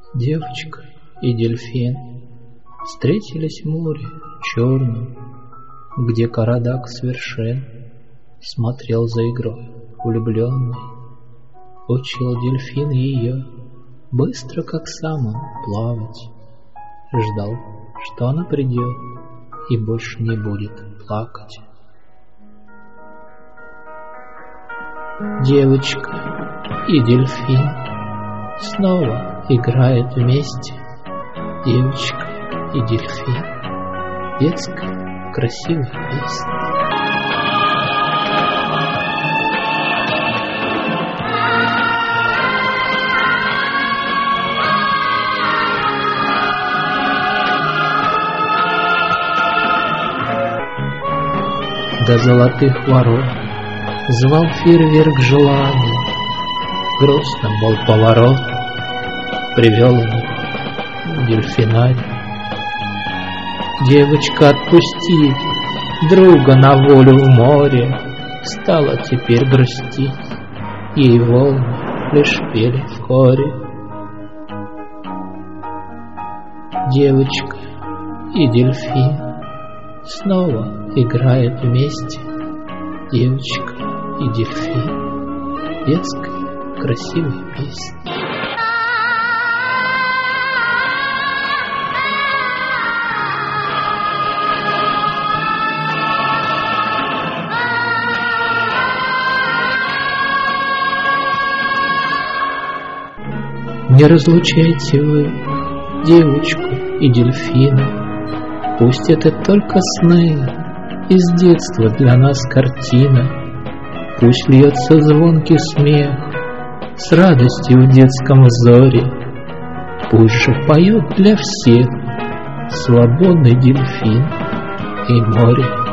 Девочка и дельфин встретились в море черном, где Карадак с вершин смотрел за игрой влюбленный. Учил дельфин ее быстро, как сам он, плавать. Ждал, что она придет и больше не будет плакать. Девочка и дельфин снова играют вместе. Девочка и дельфин, детская красивая песня. До золотых ворот звал фейерверк желаний. Грустным был поворот, привел его в дельфинарий. Девочка, отпустив друга на волю в море, стала теперь грустить, ей волны лишь пели в хоре. Девочка и дельфин снова играют вместе. Девочка и дельфин, детская красивая песня. Не разлучайте вы девочку и дельфина. Пусть это только сны, из детства для нас картина. Пусть льется звонкий смех с радостью в детском взоре. Пусть же поет для всех свободный дельфин и море.